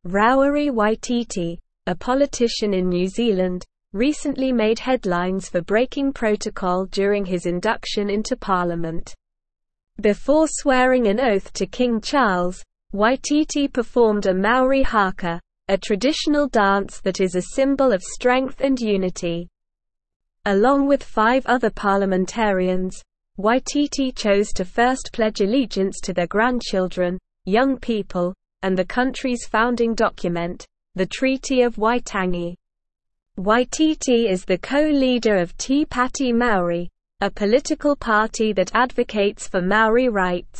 Rawiri Waititi, a politician in New Zealand, recently made headlines for breaking protocol during his induction into Parliament. Before swearing an oath to King Charles, Waititi performed a Maori haka, a traditional dance that is a symbol of strength and unity. Along with 5 other parliamentarians, Waititi chose to first pledge allegiance to their grandchildren, young people, and the country's founding document, the Treaty of Waitangi. Waititi is the co-leader of Te Pāti Māori, a political party that advocates for Maori rights.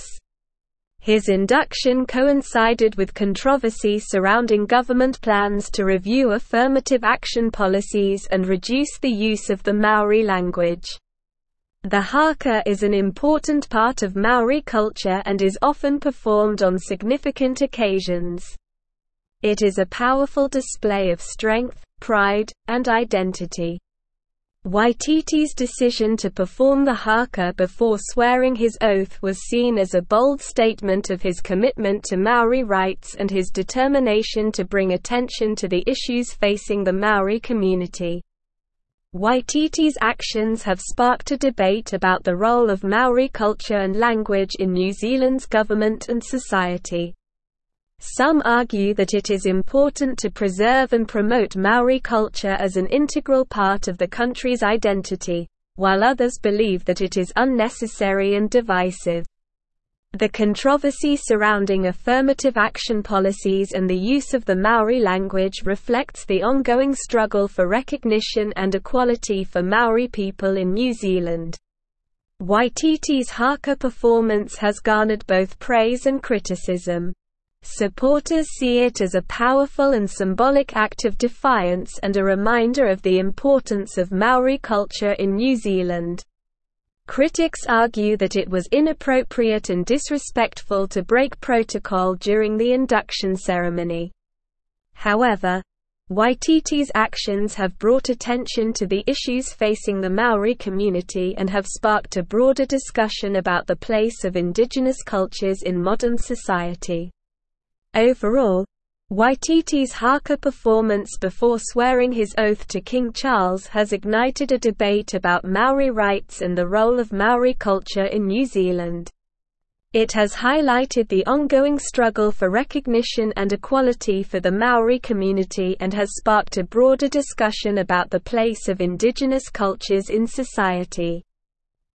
His induction coincided with controversy surrounding government plans to review affirmative action policies and reduce the use of the Maori language. The haka is an important part of Maori culture and is often performed on significant occasions. It is a powerful display of strength, pride, and identity. Waititi's decision to perform the haka before swearing his oath was seen as a bold statement of his commitment to Maori rights and his determination to bring attention to the issues facing the Maori community. Waititi's actions have sparked a debate about the role of Maori culture and language in New Zealand's government and society. Some argue that it is important to preserve and promote Maori culture as an integral part of the country's identity, while others believe that it is unnecessary and divisive. The controversy surrounding affirmative action policies and the use of the Maori language reflects the ongoing struggle for recognition and equality for Maori people in New Zealand. Waititi's haka performance has garnered both praise and criticism. Supporters see it as a powerful and symbolic act of defiance and a reminder of the importance of Maori culture in New Zealand. Critics argue that it was inappropriate and disrespectful to break protocol during the induction ceremony. However, Waititi's actions have brought attention to the issues facing the Maori community and have sparked a broader discussion about the place of indigenous cultures in modern society. Overall, Waititi's haka performance before swearing his oath to King Charles has ignited a debate about Maori rights and the role of Maori culture in New Zealand. It has highlighted the ongoing struggle for recognition and equality for the Maori community and has sparked a broader discussion about the place of indigenous cultures in society.